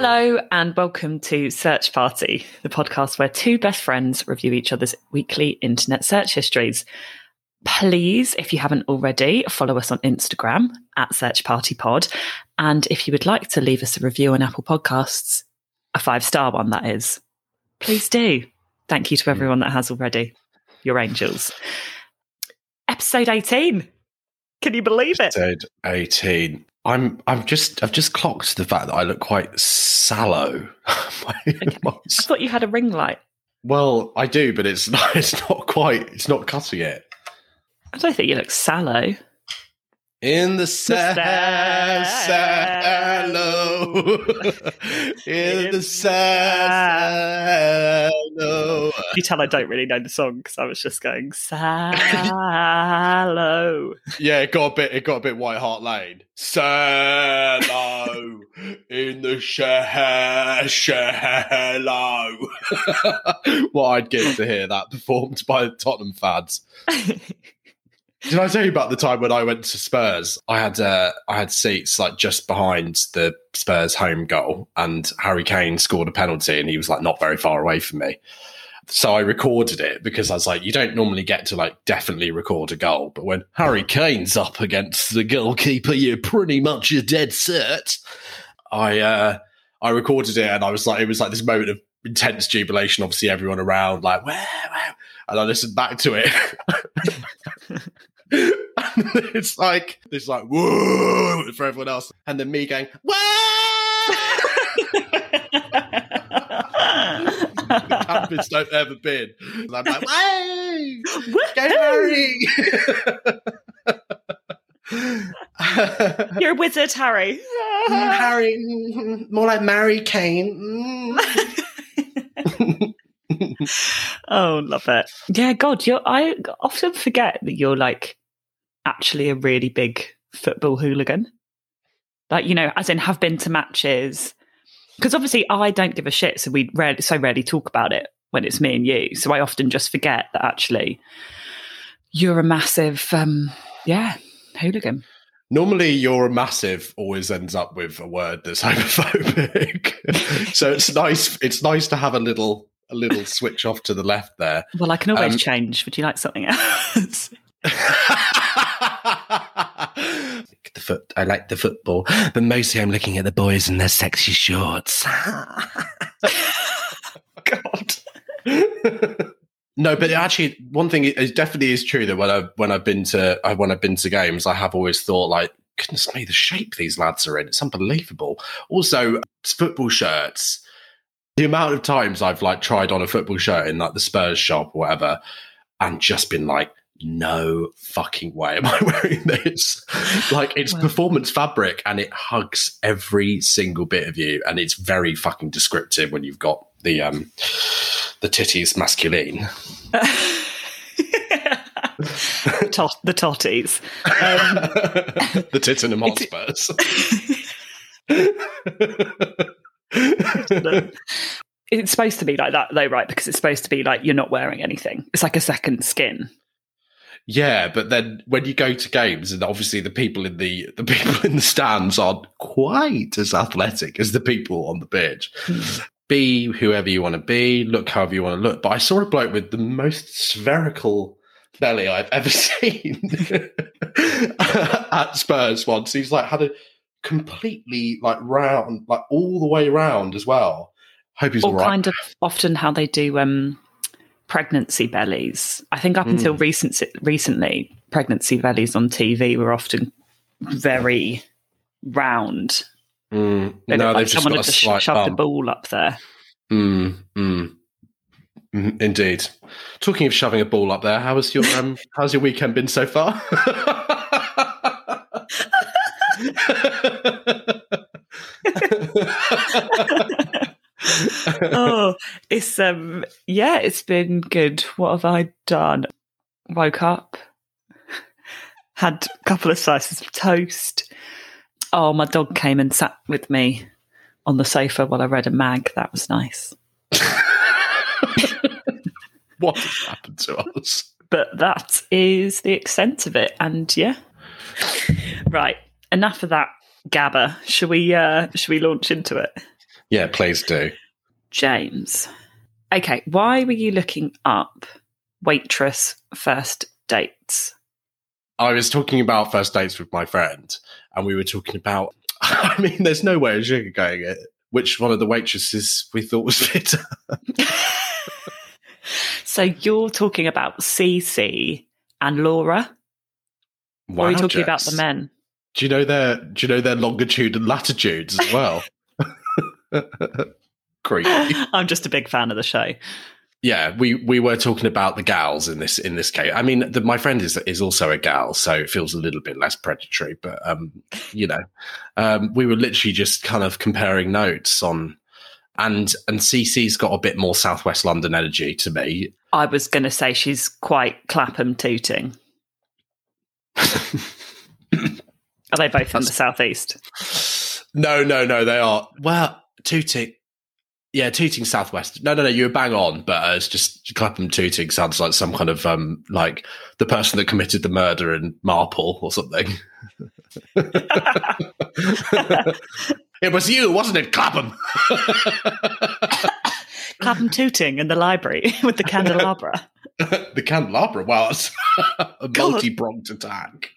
Hello and welcome to Search Party, the podcast where two best friends review each other's weekly internet search histories. Please, if you haven't already, follow us on Instagram at SearchPartyPod. And if you would like to leave us a review on Apple Podcasts, a 5-star one that is, please do. Thank you to everyone that has already. You're angels. Episode 18. Can you believe it? Episode 18. I've just clocked the fact that I look quite sallow. Okay. I thought you had a ring light. Well, I do, but it's not cutting it. I don't think you look sallow. In the sallow. In the sallow. You tell I don't really know the song because I was just going sallow. Yeah, it got a bit White Hart Lane. Sallow in the shallow. What I'd give to hear that performed by the Tottenham fans. Did I tell you about the time when I went to Spurs? I had seats like just behind the Spurs home goal, and Harry Kane scored a penalty, and he was like not very far away from me. So I recorded it because I was like, you don't normally get to like definitely record a goal, but when Harry Kane's up against the goalkeeper, you're pretty much a dead cert. I recorded it, and it was like this moment of intense jubilation. Obviously, everyone around like wow, and I listened back to it. It's like whoa for everyone else, and then me going whoa. The campus don't ever been. And I'm like whoa, go Harry. You're a wizard, Harry. Harry, more like Mary Kane. Oh, love it. Yeah, God, I often forget that you're like actually a really big football hooligan. Like, you know, as in have been to matches. Because obviously I don't give a shit, so we rarely talk about it when it's me and you. So I often just forget that actually you're a massive, hooligan. Normally, you're a massive always ends up with a word that's homophobic. So it's nice. It's nice to have a little switch off to the left there. Well, I can always change. Would you like something else? I like the football, but mostly I'm looking at the boys in their sexy shorts. God. No, but actually, one thing it definitely is true that when I've been to games, I have always thought like, goodness me, the shape these lads are in, it's unbelievable. Also, football shirts. The amount of times I've like tried on a football shirt in like the Spurs shop or whatever, and just been like, no fucking way am I wearing this. Like it's performance fabric and it hugs every single bit of you, and it's very fucking descriptive when you've got the titties masculine. The totties. The Tottenham Hotspurs. It's supposed to be like that though, right? Because it's supposed to be like you're not wearing anything. It's like a second skin. Yeah, but then when you go to games, and obviously the people in the stands aren't quite as athletic as the people on the pitch. Be whoever you want to be, look however you want to look. But I saw a bloke with the most spherical belly I've ever seen at Spurs once. He's like had a completely like round, like all the way round as well. Hope he's all right. Kind of often how they do pregnancy bellies. I think up until recently, pregnancy bellies on TV were often very round. No, they've like just someone got had a slight shoved bump. the ball up there. Indeed. Talking of shoving a ball up there, how's your weekend been so far? Oh, it's been good. What have I done? Woke up, had a couple of slices of toast. Oh, my dog came and sat with me on the sofa while I read a mag. That was nice. What has happened to us? But that is the extent of it. And yeah. Right. Enough of that gabber. Should we launch into it? Yeah, please do. James. Okay, why were you looking up waitress first dates? I was talking about first dates with my friend, and we were talking about, I mean, there's no way of sugarcoating it, which one of the waitresses we thought was fitter. So you're talking about Cece and Laura? Wow, or are you talking Jess. about the men? Do you know their longitude and latitudes as well? Creepy. I'm just a big fan of the show. Yeah, we were talking about the gals in this case. I mean, my friend is also a gal, so it feels a little bit less predatory. But we were literally just kind of comparing notes on, and Cece's got a bit more Southwest London energy to me. I was going to say she's quite Clapham tooting. Are they both in the southeast? No, they are. Well, Tooting. Yeah, Tooting Southwest. No, you were bang on, but it's just Clapham Tooting sounds like some kind of like the person that committed the murder in Marple or something. It was you, wasn't it, Clapham? Clapham Tooting in the library with the candelabra. The candelabra? Wow, that's a multi-pronged attack.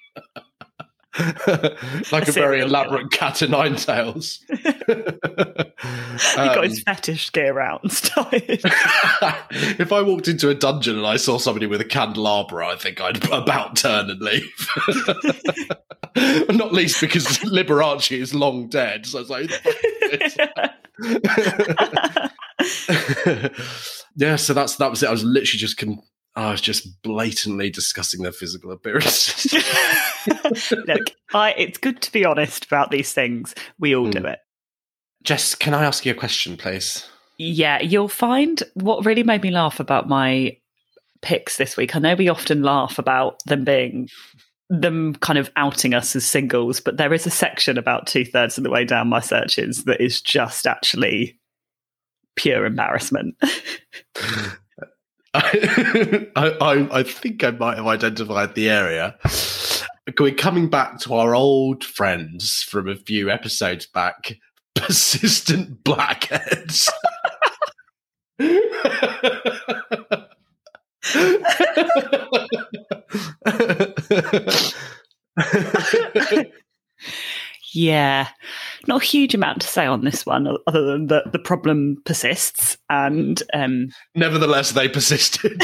Like a very elaborate cat o' nine tails. He got his fetish gear out and started. If I walked into a dungeon and I saw somebody with a candelabra, I think I'd about turn and leave. Not least because Liberace is long dead. So I was like, yeah, so that was it. I was literally I was just blatantly discussing their physical appearances. Look, it's good to be honest about these things. We all do it. Jess, can I ask you a question, please? Yeah, you'll find what really made me laugh about my picks this week. I know we often laugh about them kind of outing us as singles, but there is a section about 2/3 of the way down my searches that is just actually pure embarrassment. I think I might have identified the area. We're coming back to our old friends from a few episodes back, persistent blackheads. Yeah, not a huge amount to say on this one, other than that the problem persists, and nevertheless, they persisted.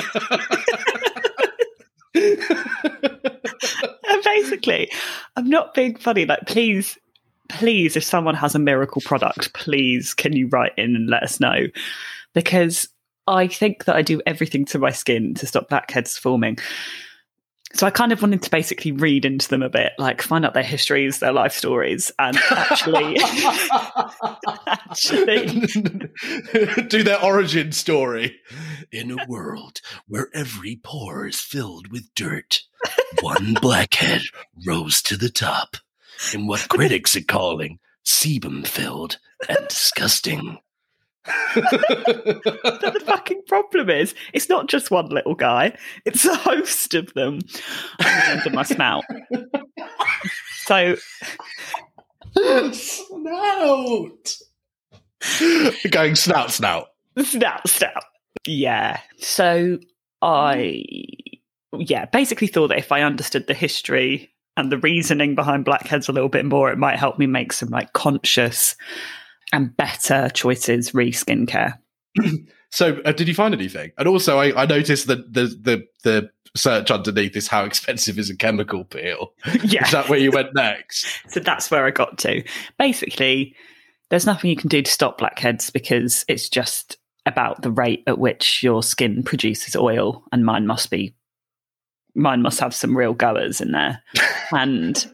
And basically, I'm not being funny. Like, please, if someone has a miracle product, please, can you write in and let us know? Because I think that I do everything to my skin to stop blackheads forming. So I kind of wanted to basically read into them a bit, like find out their histories, their life stories, and actually do their origin story. In a world where every pore is filled with dirt, one blackhead rose to the top in what critics are calling sebum-filled and disgusting. But the fucking problem is, it's not just one little guy; it's a host of them under my snout. So, snout, going snout. Yeah. So I basically thought that if I understood the history and the reasoning behind blackheads a little bit more, it might help me make some like conscious and better choices re skincare. So did you find anything? And also I noticed that the search underneath is how expensive is a chemical peel. Yeah. Is that where you went next? So that's where I got to. Basically, there's nothing you can do to stop blackheads because it's just about the rate at which your skin produces oil, and mine must have some real goers in there. And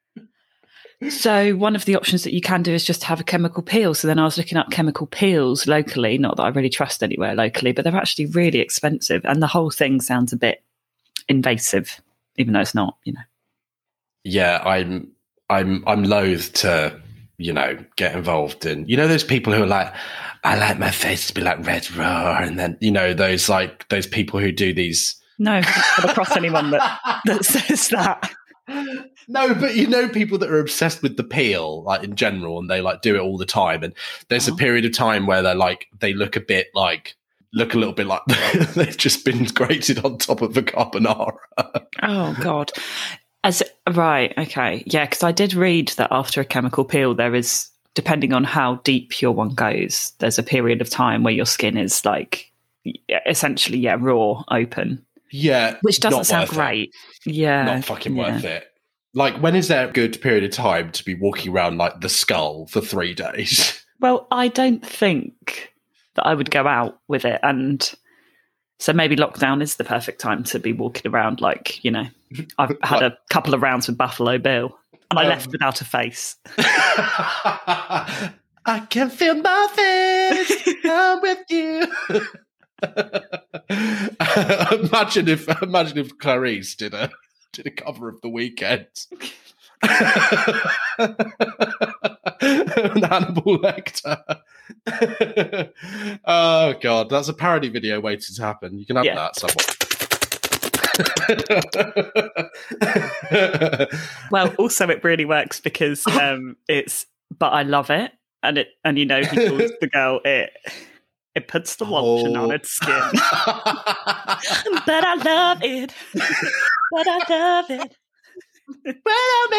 so one of the options that you can do is just have a chemical peel. So then I was looking up chemical peels locally, not that I really trust anywhere locally, but they're actually really expensive. And the whole thing sounds a bit invasive, even though it's not, Yeah, I'm loath to, get involved in, those people who are like, I like my face to be like red raw. And then, those people who do these. No, I haven't come across anyone that says that. No, but you know people that are obsessed with the peel, like in general, and they like do it all the time. And there's a period of time where they're like they look a little bit like they've just been grated on top of a carbonara. Oh God. Right, okay. Yeah, because I did read that after a chemical peel there is, depending on how deep your one goes, there's a period of time where your skin is like essentially raw, open. Yeah. Which doesn't sound great. Yeah. Not fucking worth it. Like, when is there a good period of time to be walking around like the skull for 3 days? Well, I don't think that I would go out with it. And so maybe lockdown is the perfect time to be walking around like, you know, I've had a couple of rounds with Buffalo Bill and I left without a face. I can feel my face. I'm with you. Imagine if Clarice did a cover of The Weeknd. And Hannibal Lecter. Oh God, that's a parody video waiting to happen. You can have that somewhere. Well, also it really works because it's "But I Love It," and you know he calls the girl it puts the lotion on its skin. But I love it. But I love it. But I'm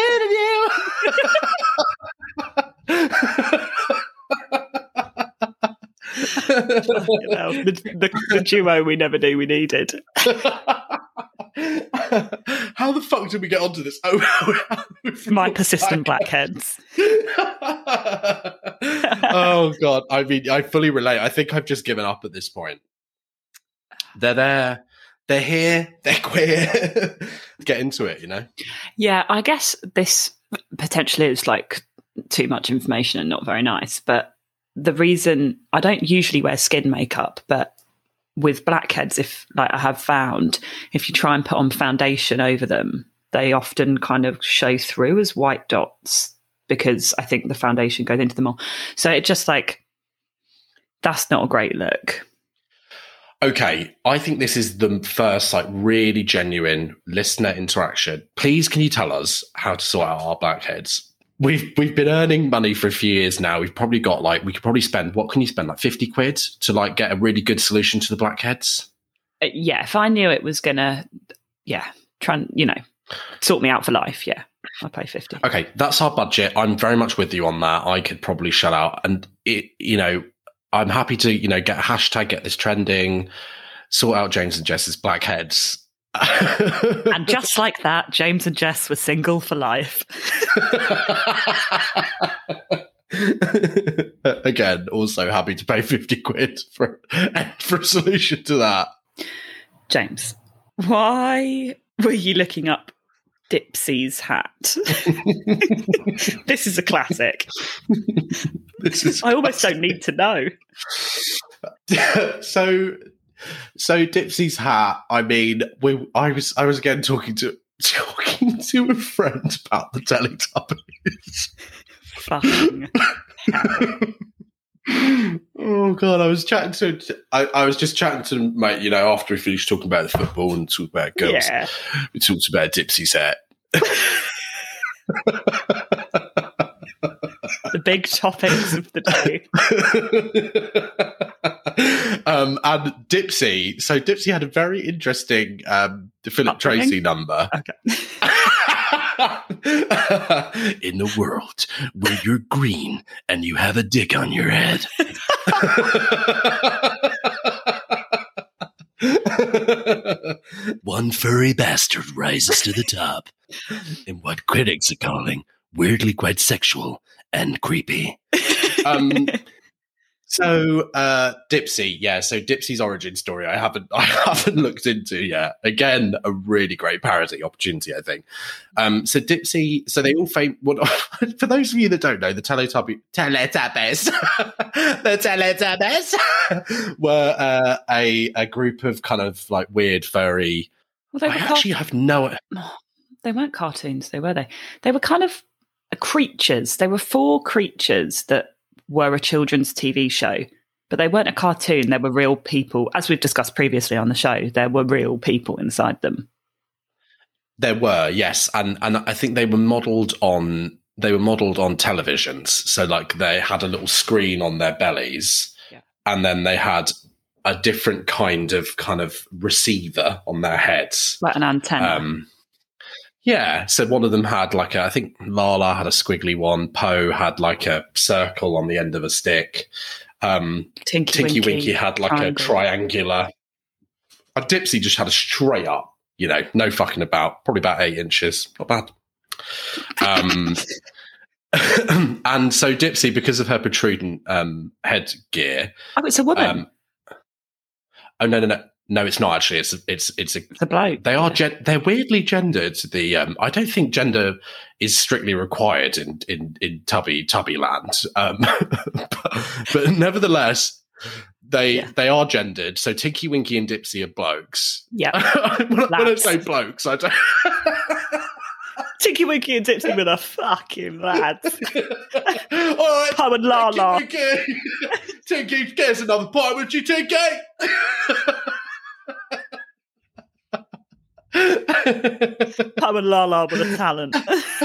in you. The duo we never knew we needed. How the fuck did we get onto this? My persistent blackheads. Oh God, I mean, I fully relate. I think I've just given up at this point. They're there. They're here. They're queer. Get into it, you know? Yeah, I guess this potentially is like too much information and not very nice. But the reason I don't usually wear skin makeup, but with blackheads, if like I have found, if you try and put on foundation over them, they often kind of show through as white dots because I think the foundation goes into them all. So it just like, that's not a great look. Okay, I think this is the first like really genuine listener interaction. Please, can you tell us how to sort out our blackheads? We've been earning money for a few years now. We've probably got like, we could probably spend, what can you spend, like 50 quid to like get a really good solution to the blackheads? Yeah, if I knew it was gonna, try and, sort me out for life, I'd pay 50. Okay, that's our budget. I'm very much with you on that. I could probably shut out, and I'm happy to, get a hashtag, get this trending, sort out James and Jess's blackheads. And just like that, James and Jess were single for life. Again, also happy to pay 50 quid for a solution to that. James, why were you looking up Dipsy's hat? This is a classic. I almost don't need to know. So Dipsy's hat. I mean, I was again talking to a friend about the Teletubbies. Fucking hell. Oh God, I was chatting to. I was just chatting to mate. After we finished talking about the football and talking about girls, we talked about Dipsy's hat. The big topics of the day. And Dipsy. So Dipsy had a very interesting Philip Tracy number. Okay. In the world where you're green and you have a dick on your head. One furry bastard rises to the top in what critics are calling weirdly quite sexual and creepy. So Dipsy, so Dipsy's origin story I haven't looked into yet. Again, a really great parody opportunity, I think. So Dipsy, so they all for those of you that don't know, the Teletubbies were a group of kind of like weird furry. Well, I actually have no. They weren't cartoons, though, were they? They were kind of creatures. They were 4 creatures that were a children's TV show, but they weren't a cartoon. They were real people. As we've discussed previously on the show, there were real people inside them. There were, yes, and I think they were modelled on televisions. So like they had a little screen on their bellies, and then they had a different kind of receiver on their heads, like an antenna. Yeah, so one of them had I think Lala had a squiggly one. Poe had like a circle on the end of a stick. Tinky Winky had like a triangular. Dipsy just had a straight up, no fucking about, probably about 8 inches. Not bad. And so Dipsy, because of her protruding headgear. Oh, it's a woman. Oh, no, it's not actually. It's a bloke. They are they're weirdly gendered. I don't think gender is strictly required in tubby land, but nevertheless, they are gendered. So Tinky Winky and Dipsy are blokes. Yeah. when I say blokes, I don't. Tinky Winky and Dipsy with a fucking lads. All right, Poe and Lala. Tinky, get us another pie, would you, Tinky? Poe and Lala were the talent.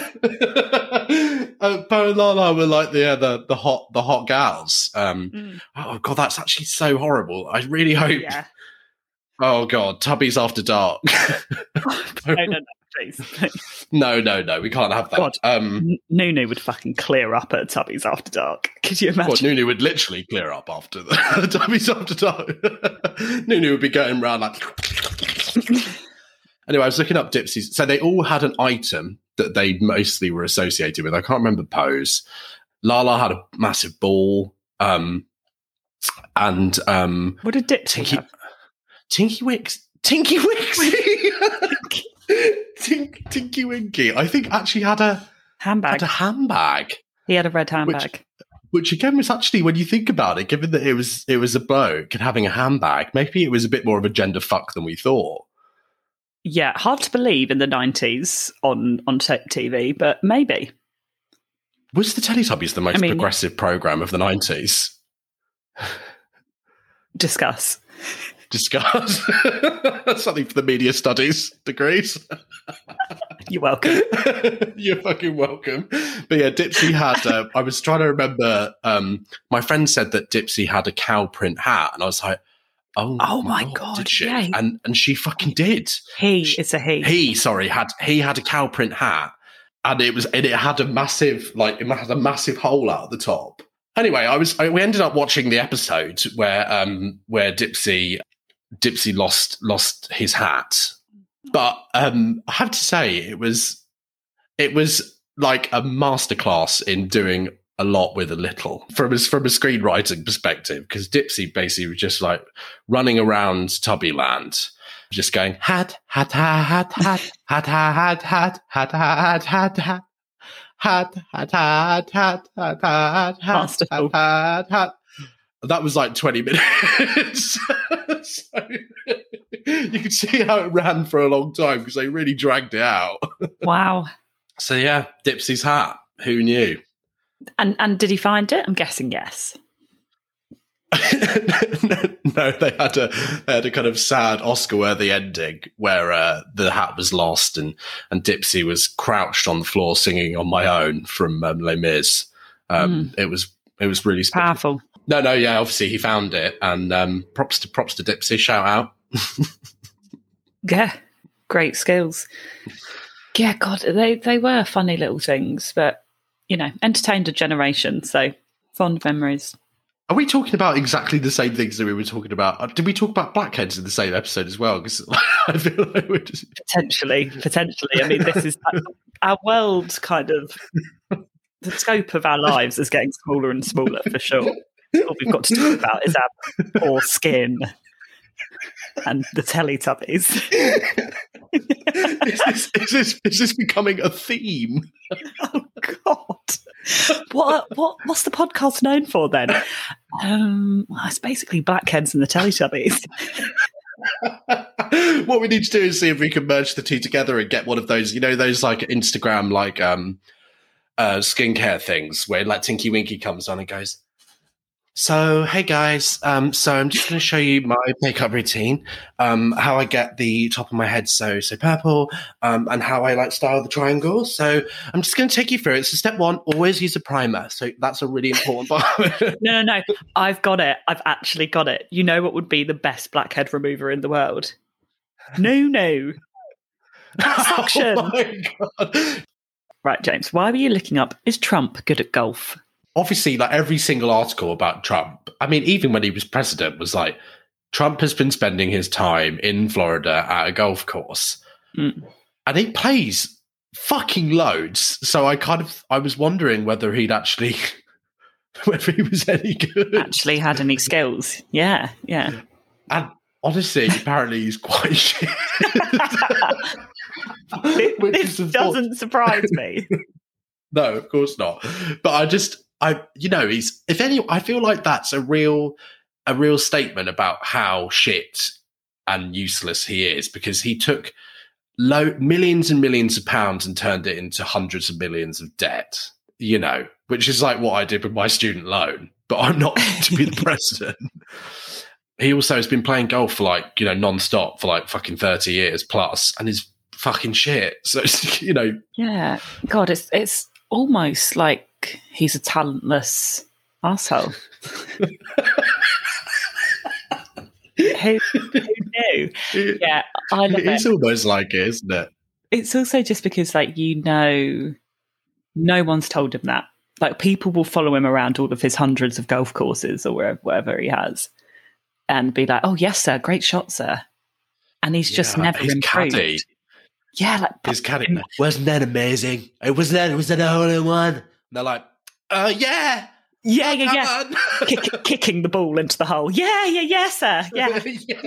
Poe and Lala were like the hot gals. Oh god, that's actually so horrible. I really hope. Yeah. Oh god, Tubbies After Dark. No, please. No, we can't have that. God, Nunu would fucking clear up at Tubbies After Dark. Could you imagine? Well, Nunu would literally clear up after the Tubbies After Dark. Nunu would be going around like. Anyway, I was looking up Dipsy's. So they all had an item that they mostly were associated with. I can't remember Poe's. Lala had a massive ball. And what did Dipsy have? Tinky Winky. Tinky Winky, I think, actually had a handbag. He had a red handbag. Which again was actually, when you think about it, given that it was a bloke and having a handbag, maybe it was a bit more of a gender fuck than we thought. Yeah, hard to believe in the 90s on TV, but maybe. Was the Teletubbies the most progressive programme of the 90s? Discuss. Something for the media studies degrees. You're welcome. You're fucking welcome. But yeah, Dipsy had, I was trying to remember, my friend said that Dipsy had a cow print hat, and I was like, oh my God, did she? Yeah. And she fucking did. He had a cow print hat, and it had a massive, it had a massive hole out at the top. Anyway, we ended up watching the episode where Dipsy lost his hat, but I have to say it was like a masterclass in doing a lot with a little from a screenwriting perspective, because Dipsy basically was just like running around Tubby Land, just going hat hat hat hat hat hat hat hat hat hat hat hat. Hat, hat, hat, hat, hat, hat, hat, hat. That was like 20 minutes. So, you could see how it ran for a long time because they really dragged it out. Wow. So yeah, Dipsy's hat. Who knew? And did he find it? I'm guessing yes. No, they had a kind of sad Oscar-worthy ending where the hat was lost and Dipsy was crouched on the floor singing "On My Own" from Les Mis. It was really special. Powerful. No, yeah, obviously he found it, and props to Dipsy. Shout out. Yeah, great skills. Yeah, God, they were funny little things, but entertained a generation. So fond memories. Are we talking about exactly the same things that we were talking about? Did we talk about blackheads in the same episode as well? Because I feel like we're just... Potentially. I mean, this is our world kind of... The scope of our lives is getting smaller and smaller, for sure. What we've got to talk about is our poor skin and the Teletubbies. Is this becoming a theme? Oh God! What's the podcast known for then? It's basically blackheads and the Teletubbies. What we need to do is see if we can merge the two together and get one of those, those like Instagram skincare things where like Tinky Winky comes on and goes, So, hey guys. So I'm just going to show you my makeup routine, how I get the top of my head so purple, and how I like style the triangle. So I'm just going to take you through it. So step one, always use a primer. So that's a really important part. No. I've got it. I've actually got it. You know what would be the best blackhead remover in the world? No. Cat suction. Oh my God. Right, James, why were you looking up, is Trump good at golf? Obviously, like every single article about Trump, I mean, even when he was president, was like, Trump has been spending his time in Florida at a golf course. Mm. And he plays fucking loads. So I was wondering whether he was any good. Actually had any skills. Yeah. And honestly, apparently he's quite shit. This doesn't surprise me. No, of course not. But I feel like that's a real statement about how shit and useless he is, because he took millions and millions of pounds and turned it into hundreds of millions of debt, which is like what I did with my student loan, but I'm not to be the president. He also has been playing golf for non-stop for like fucking 30 years plus, and is fucking shit. So, Yeah. God, it's almost like he's a talentless asshole. Who knew? Yeah, I love it. It's almost like it, isn't it? It's also just because, no one's told him that. Like, people will follow him around all of his hundreds of golf courses or wherever he has, and be like, "Oh yes, sir, great shot, sir," and he's just never improved. Caddy. Yeah, his caddy. Wasn't that amazing? Was that a hole in one? And they're like, yeah. Kicking the ball into the hole. Yeah, sir. Yeah.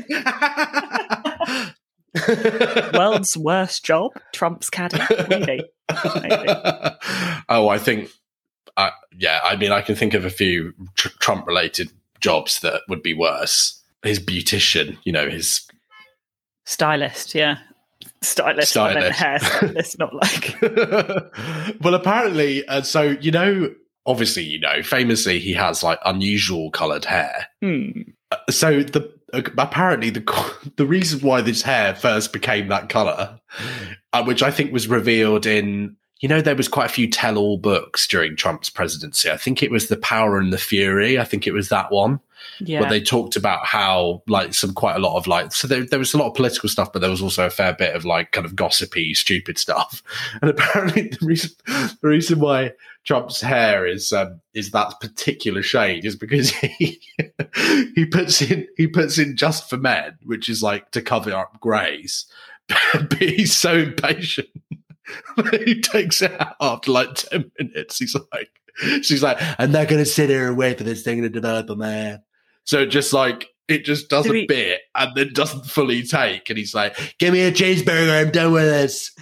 World's worst job, Trump's caddy. Maybe. Oh, I think. I mean, I can think of a few Trump-related jobs that would be worse. His beautician, his stylist. Yeah. Stylist. Hairstylist, not like. Well, apparently, obviously, famously, he has like unusual coloured hair. So apparently the reason why this hair first became that colour, which I think was revealed in, there was quite a few tell-all books during Trump's presidency. I think it was The Power and the Fury. I think it was that one. Yeah. Where they talked about how quite a lot of so there was a lot of political stuff, but there was also a fair bit of kind of gossipy, stupid stuff. And apparently the reason why Trump's hair is that particular shade is because he puts in Just for Men, which is to cover up greys. But he's so impatient that he takes it out after 10 minutes. She's like, I'm not going to sit here and wait for this thing to develop on my hair. So it just does a bit and then doesn't fully take. And he's like, give me a cheeseburger, I'm done with this.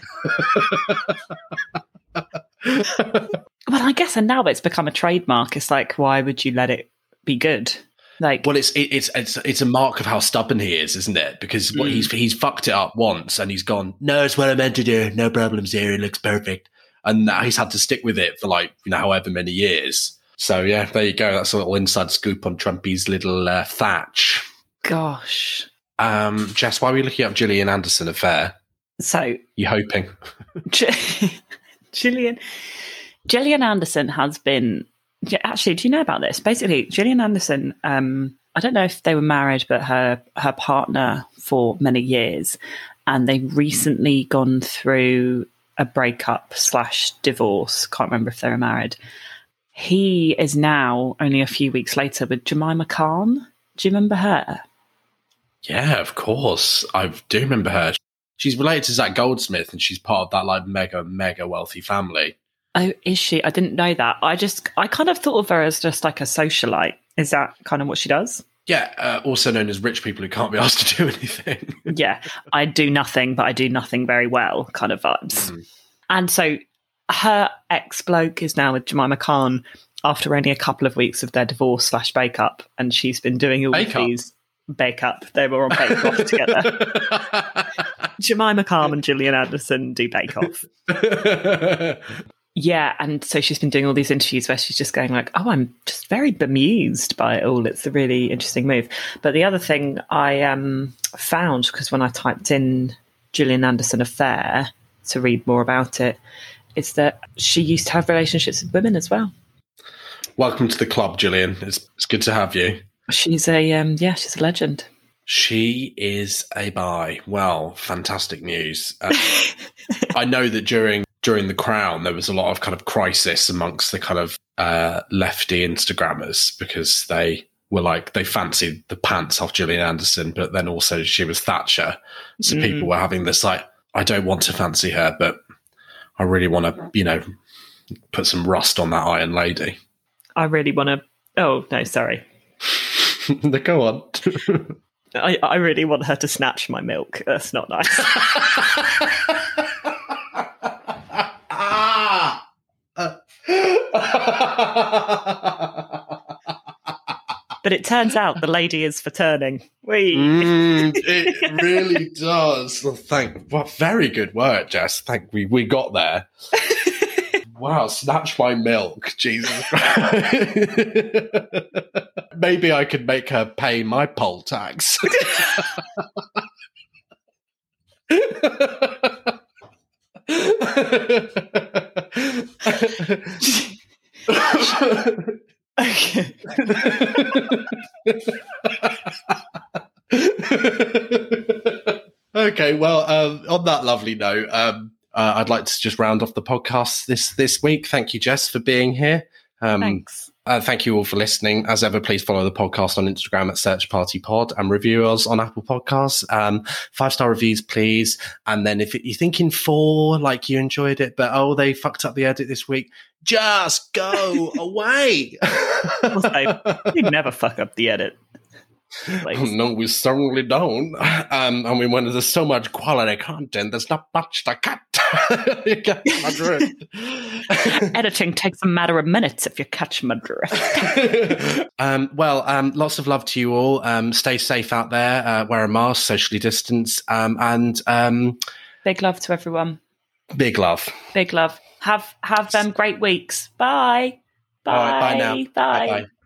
Well, I guess, and now it's become a trademark. It's why would you let it be good? Well, it's a mark of how stubborn he is, isn't it? Because he's fucked it up once and he's gone, no, it's what I meant to do. No problems here. It looks perfect. And now he's had to stick with it for however many years. So, yeah, there you go. That's a little inside scoop on Trumpy's little Thatch. Gosh. Jess, why are we looking up Gillian Anderson affair? So... You hoping? Gillian Anderson has been... Actually, do you know about this? Basically, Gillian Anderson, I don't know if they were married, but her partner for many years, and they've recently gone through a breakup / divorce. Can't remember if they were married. He is now, only a few weeks later, with Jemima Khan. Do you remember her? Yeah, of course. I do remember her. She's related to Zach Goldsmith, and she's part of that mega wealthy family. Oh, is she? I didn't know that. I kind of thought of her as just a socialite. Is that kind of what she does? Yeah, also known as rich people who can't be asked to do anything. Yeah, I do nothing, but I do nothing very well kind of vibes. And so her ex-bloke is now with Jemima Khan after only a couple of weeks of their divorce / breakup, and she's been doing all of these bake-up. They were on bake-off together. Jemima Khan and Gillian Anderson do bake-off. Yeah, and so she's been doing all these interviews where she's just going like, oh, I'm just very bemused by it all. It's a really interesting move. But the other thing I found, because when I typed in Gillian Anderson affair to read more about it, is that she used to have relationships with women as well. Welcome to the club, Gillian. It's good to have you. She's she's a legend. She is a bi. Well, fantastic news. I know that during The Crown, there was a lot of kind of crisis amongst the kind of lefty Instagrammers because they were like, they fancied the pants off Gillian Anderson, but then also she was Thatcher. So people were having this like, I don't want to fancy her, but I really want to, put some rust on that Iron Lady. I really want to. Oh, no, sorry. Go on. I really want her to snatch my milk. That's not nice. But it turns out the lady is for turning. It really does. Well, very good work, Jess. We got there. Wow, snatch my milk. Jesus Christ. Maybe I could make her pay my poll tax. Okay. Okay, well, on that lovely note, I'd like to just round off the podcast this week. Thank you, Jess, for being here. Thanks. Thank you all for listening. As ever, please follow the podcast on Instagram at Search Party Pod and review us on Apple Podcasts. 5-star reviews, please. And then if you're thinking 4, like you enjoyed it, but they fucked up the edit this week, just go away. Also, you never fuck up the edit. No, we certainly don't. I mean, when there's so much quality content, there's not much to cut. You catch my drift. Editing takes a matter of minutes if you catch my drift. Lots of love to you all. Stay safe out there. Wear a mask, socially distance, and big love to everyone. Big love. Big love. Have them great weeks. Bye. Bye. All right, bye now. Bye. Bye.